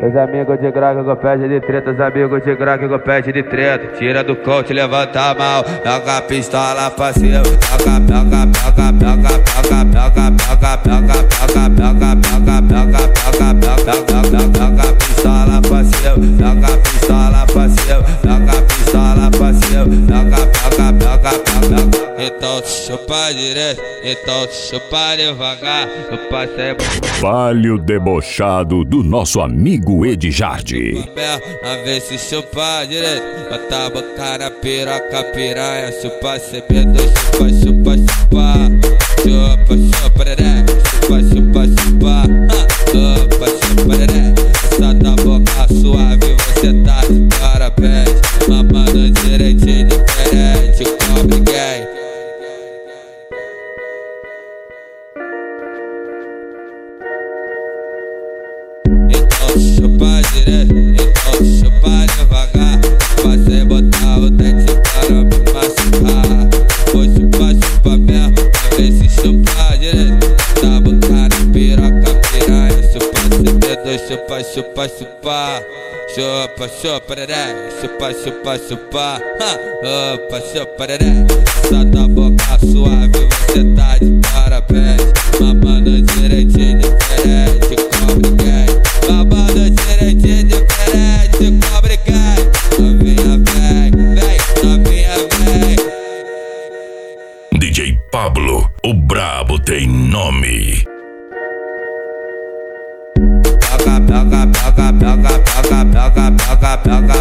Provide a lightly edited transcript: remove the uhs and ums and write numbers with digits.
Os amigos de graga com pede de treta, os amigos de graga com pede de treta. Tira do coach, levanta a mão, joga a pistola pra cima. Joga a pistola pra cima, joga a pistola pra cima, joga a pistola pra cima, joga. Então chupa direito, então chupa devagar. Eu passei Vale o debochado do nosso amigo Edjardi. a ver se chupa direito, bota a boca na piroca, piranha. Chupa CB2, chupa, chupa, chupa. Chupa, chupa, dedé. Chupa, chupa, chupa. Chupa, chupa, dedé. Essa da boca suave, você tá de parabéns. Mamando direitinho, diferente, cobre gay. Então chupa direito, então chupa devagar. Passei botar o dente para me machucar. Vou chupar, chupa mesmo, pra ver se chupa direito. Tá botar na piroca, piranha. Chupa CB2, chupa, chupa, chupa. Chupa, chupa, dedé. Chupa, chupa, chupa. Chupa, chupa, dedé. Essa da boca suave, você tá de parabéns. Mamando direitinho, diferente, cobre gay. Babando direitinho, diferente, cobre gay. Novinha vem, vem, novinha vem. DJ Pablo, o brabo tem nome. Pega, pega, pega, pega, pega, pega, pega, pega.